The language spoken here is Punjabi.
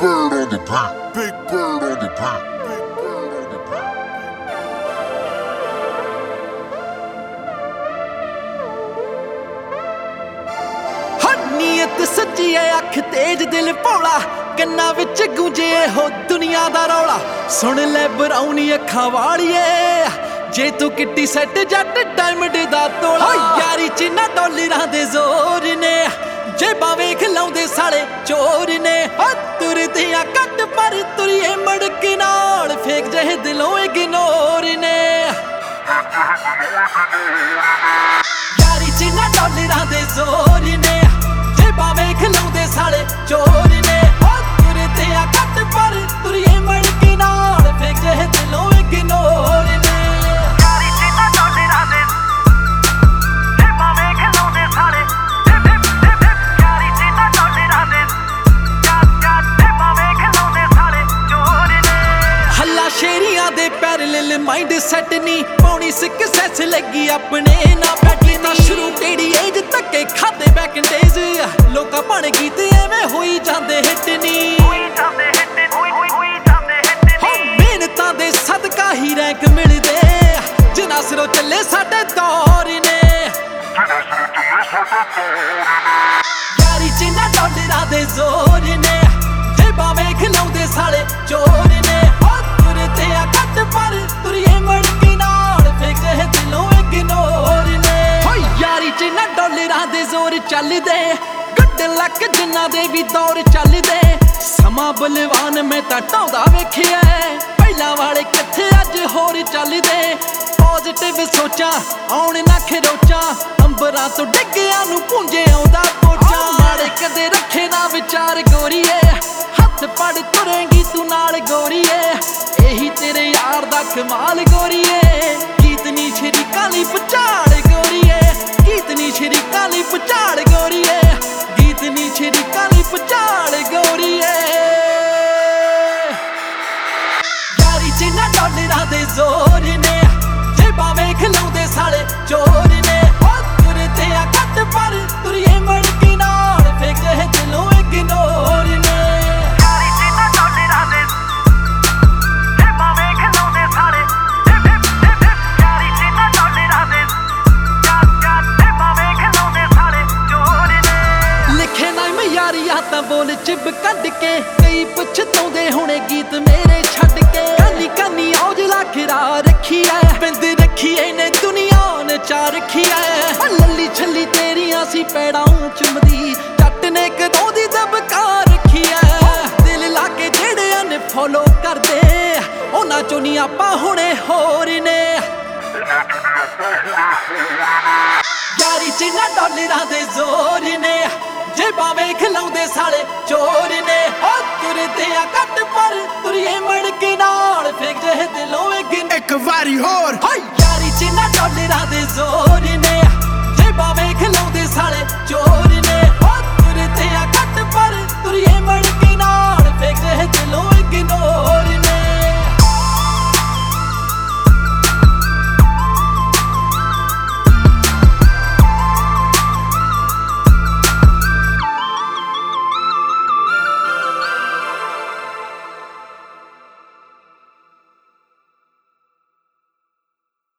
bird on the beat. Big bird on the beat. Big bird on the beat. ਨੀਅਤ ਸੱਚੀ ਐ ਅੱਖ ਤੇਜ ਦਿਲ ਭੋਲਾ ਕੰਨਾਂ ਵਿੱਚ ਗੂੰਜੇ ਹੋ ਦੁਨੀਆ ਦਾ ਰੌਲਾ ਸੁਣ ਲੈ ਬਰਾਉਨੀ ਅੱਖਾਂ ਵਾਲੀਏ ਜੇ ਤੂੰ ਕਿੱਟੀ ਸੈੱਟ ਜੱਟ ਡਾਇਮੰਡ ਦਾ ਤੋਲਾ ਯਾਰੀ ਚ ਨਾ ਡਾਲਰਾਂ ਦੇ ਜ਼ੋਰ ਨੇ ਜੇਬਾਂ ਵੇਖ ਲਾਉਂਦੇ ਸਾਲੇ ਚੋਰ ਨੇ ਤੁਰਦੀਆਂ ਘੱਟ ਪਰ ਤੁਰੀਏ ਮੜਕ ਨਾਲ ਫੇਕ ਜਿਹੇ ਦਿਲੋਂ ਇਗਨੋਰ ਨੇ ਯਾਰੀ ਚ ਨਾ ਡਾਲਰਾਂ ਦੇ ਜ਼ੋਰ ਨੇ ਜੇਬਾਂ ਵੇਖ ਲਾਉਂਦੇ ਸਾਲੇ ਚੋਰ ਨੇ ਤੁਰਦੀਆਂ ਘੱਟ ਪਰ ਤੁਰੀਏ ਮੜਕ ਨਾਲ ਫੇਕ ਜਿਹੇ ਦਿਲੋਂ ਇਗਨੋਰ ਨੇ ਸ਼ੇਰੀਆਂ ਦੇ ਪੈਰਲਲ ਮਾਈਂਡ ਸੈਟ ਨਹੀਂ ਪਾਉਣੀ ਸਕਸੈਸ ਲੱਗੀ ਆਪਣੇ ਨਾ ਬੈਠੀ ਨਾ ਸ਼ੁਰੂ ਕਿਹੜੀ ਏਜ ਧੱਕੇ ਖਾਦੇ ਬੈਕਡੇਜ਼ ਲੋਕਾਂ ਬਣ ਗੀਤ ਐਵੇਂ ਹੋਈ ਜਾਂਦੇ ਹਿੱਟ ਨਹੀਂ ਮਿਹਨਤਾਂ ਦੇ ਸਦਕਾ ਹੀ ਰੈਂਕ ਮਿਲਦੇ ਜਿਨ੍ਹਾਂ ਸਿਰੋਂ ਚੱਲੇ ਸਾਡੇ ਦੌਰ ਨੇ ਯਾਰੀ ਚ ਨਾ ਡਾਲਰਾਂ ਦੇ ਜ਼ੋਰ ਨੇ ਜੇਬਾਂ ਵੇਖ ਲਾਉਂਦੇ ਸਾਲੇ ਚੋਰ ਨੇ ਘੱਟ ਪਰ ਤੁਰੀਏ ਮੜਕੀ ਨਾਲ ਫੇਕ ਜਿਹੇ ਦਿਲੋਂ ਇਗਨੋਰ ਨੇ ਯਾਰੀ ਚ ਨਾ ਡਾਲਰਾਂ ਦੇ ਜ਼ੋਰ ਚੱਲਦੇ ਗੁੱਡ ਲੱਕ ਜਿਨ੍ਹਾਂ ਦੇ ਵੀ ਦੌਰ ਚੱਲਦੇ ਸਮਾਂ ਬਲਵਾਨ ਮੈਂ ਤਾਂ ਢਾਉਂਦਾ ਵੇਖਿਆ ਪਹਿਲਾਂ ਵਾਲੇ ਕਿੱਥੇ ਅੱਜ ਹੋਰ ਚੱਲਦੇ ਪੋਜ਼ਿਟਿਵ ਸੋਚਾਂ ਆਉਣ ਨਾ ਖਰੋਚਾਂ ਅੰਬਰਾਂ ਤੋਂ ਡਿੱਗਿਆਂ ਨੂੰ ਪੁੰਜੇ ਆਉਂਦਾ ਪੋਚਾਂ ਮਾੜੇ ਕਦੇ ਰੱਖੇ ਨਾ ਵਿਚਾਰ ਗੋਰੀਏ ਹੱਥ ਪੜ ਤੁਰੇਂਗੀ ਤੂੰ ਨਾਲ ਗੋਰੀਏ ਇਹੀ ਤੇਰੇ ਯਾਰ ਦਾ ਕਮਾਲ ਗੋਰੀਏ ਗੀਤ ਨੀ ਸ਼ਰੀਕਾਂ ਲਈ ਪਚਾੜ ਗੋਰੀਏ ਗੀਤ ਨੀ ਸ਼ਰੀਕਾਂ ਲਈ ਪਚਾੜ ਗੋਰੀਏ ਗੀਤ ਨੀ ਸ਼ਰੀਕਾਂ ਲਈ ਪਚਾੜ ਗੋਰੀਏ ਯਾਰੀ ਚ ਨਾ ਡਾਲਰਾਂ ਦੇ ਜ਼ੋਰ ਨੇ ਜੇਬਾਂ ਵੇਖ ਲਾਉਂਦੇ ਸਾਲੇ ਚੋਰ ਨੇ ਤੁਰਦੇ ਆ ਘੱਟ ਪਰ ਤੁਰੀਏ ਮੜਕੀ ਨਾਲ ਫੇਕ ਜਿਹੇ ਦਿਲੋਂ ਇਗਨੋਰ ਨੇ ਤਾਂ ਬੋਲ ਚਿਬ ਕੱਢ ਕੇ ਕਈ ਪੁੱਛਤਾਉਂਦੇ ਹੋਣੇ ਗੀਤ ਮੇਰੇ ਛੱਡ ਕੇ ਕਾਨੀ ਕਾਨੀ ਔਜਲਾ ਖਿਰਾ ਰੱਖੀ ਐ ਬਿੰਦ ਰੱਖੀ ਇਹਨੇ ਦੁਨੀਆ ਨੇ ਚਾ ਰੱਖੀ ਐ ਲੱਲੀ ਛੱਲੀ ਤੇਰੀਆਂ ਸੀ ਪੈੜਾਂ ਚੁੰਮਦੀ ਜੱਟ ਨੇ ਕਦੋਂ ਦੀ ਦਬਕਾ ਰੱਖੀ ਐ ਦਿਲ ਲਾ ਕੇ ਜਿਹੜਿਆਂ ਨੇ ਫੋਲੋ ਕਰਦੇ ਉਹਨਾਂ ਚੋਂ ਨਹੀਂ ਆਪਾਂ ਹੁਣੇ ਹੋਰ ਨੇ ਯਾਰੀ ਚ ਨਾ ਡਾਲਰਾਂ ਦੇ ਜ਼ੋਰ ਨੇ ਜੇਬਾਂ ਵੇਖ ਲਾਉਂਦੇ ਸਾਲੇ ਚੋਰ ਨੇ ਤੁਰਦੇ ਆ ਘੱਟ ਪਰ ਤੁਰੀਏ ਮੜਕੀ ਨਾਲ ਫੇਕ ਜਿਹੇ ਦਿਲੋਂ ਇੱਕ ਵਾਰੀ ਹੋਰ ਯਾਰੀ ਚ ਨਾ ਡਾਲਰਾਂ ਦੇ ਜ਼ੋਰ ਨੇ